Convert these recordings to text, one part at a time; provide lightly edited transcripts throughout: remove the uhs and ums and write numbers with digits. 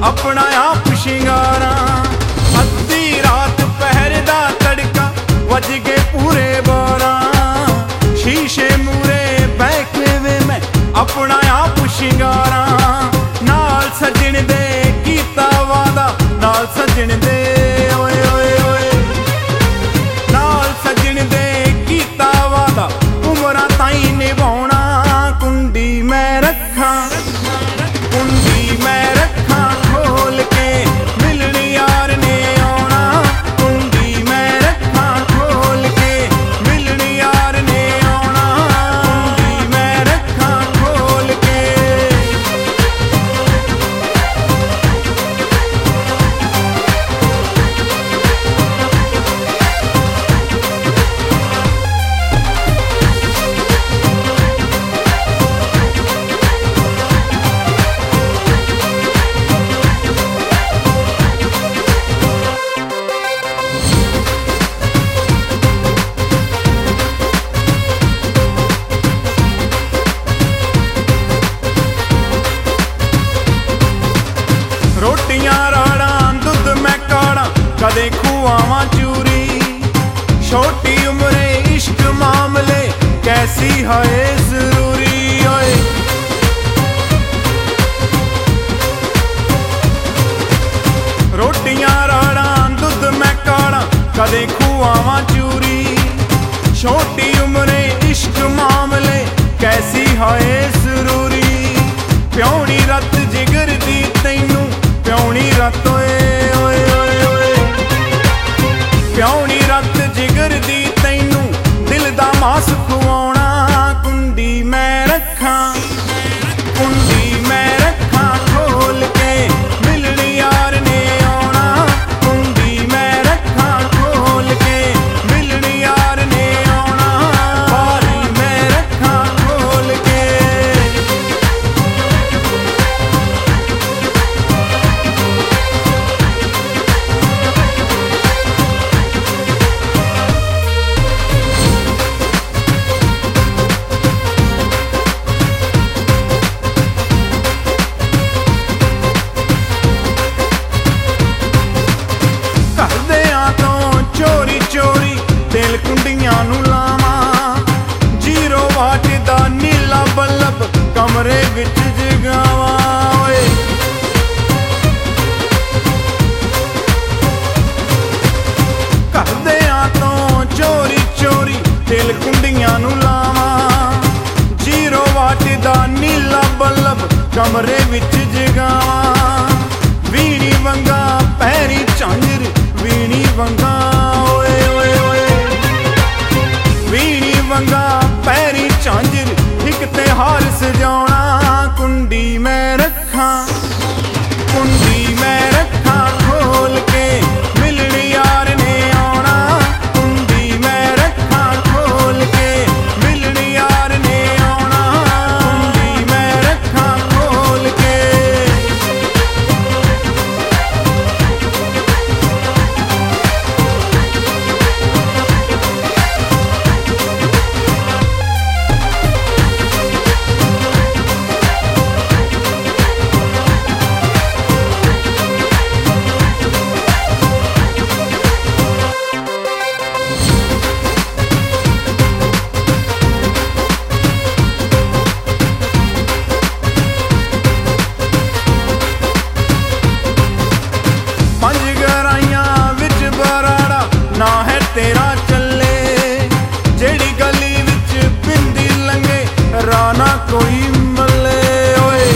अपना आप शिंगारा। अद्धी रात पहर दा तड़का वज के पूरे 12, शीशे मूरे बैठे वे मैं अपना आप शिंगारा। नाल सजन दे कीता वादा, नाल सजन दे ओए ओए ओए, नाल सजन दे कीता वादा उमरां ताईं निभाउणा। कुंडी मैं रखा, कुंडी मैं रखा खोल के, मिलन यार ने आउणा। कुंडी मैं रखा खोल के, मिलन यार ने आउणा। कुंडी मैं रखा खोल के। रोटियां राड़ा दुध मैं काड़ा, कदे खुआवां चूरी। छोटी उम्रे इश्क मामले कैसी है जरूरी। ओए रोटियां राड़ा दुध मैं काड़ा, कदे खुआवां चूरी। छोटी उम्रे इश्क मामले कैसी है जरूरी। प्योनी रत जिगर दी तैनू, प्योनी रत ओए ओए ओए ओए, प्योनी रत जिगर दी तैनू दिल दा मास खुआउणा। कुंडी मैं रखा, कुंडी मैं रखा खोल के, मिलन यार ने आउणा। कुंडी मैं रखा खोल के, मिलन यार ने आउणा। बारी मैं रखा खोल के। चोरी चोरी दिल कुंडियां नू लावां। जीरो वाट दा नीला बल्ब कमरे विच जगावां। ओए करदियां तो चोरी चोरी दिल कुंडियां नू लावां। जीरो वाट दा नीला बल्ब कमरे विच जगावां। वीणी वंगा पैरी झांजर, वीणी वंगा ओए ओए ओए, वीणी वंगा पैरी झांजर एक त्योहार सजाउणा। कुंडी मैं रखा, कुंडी मैं रखा खोल के, मिलन यार ने आउणा। कुंडी मैं रखा खोल के, मिलन यार ने आउणा। कुंडी मैं रखा खोल के। ना है तेरा चले, जेड़ी गली विच पिंदी लंगे राना कोई मले। ओए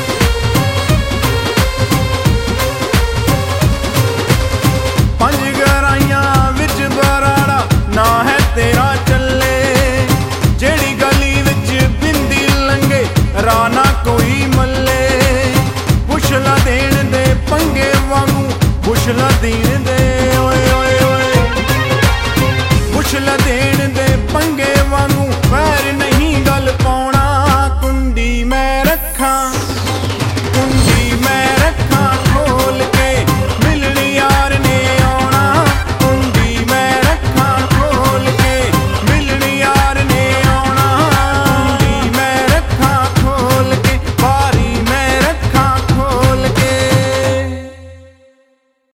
पंज गराइयां विच बराड़ा, ना है तेरा चले, जेड़ी गली विच पिंदी लंगे राना कोई मले। बुशला देण दे पंगे वांगू बुशला देण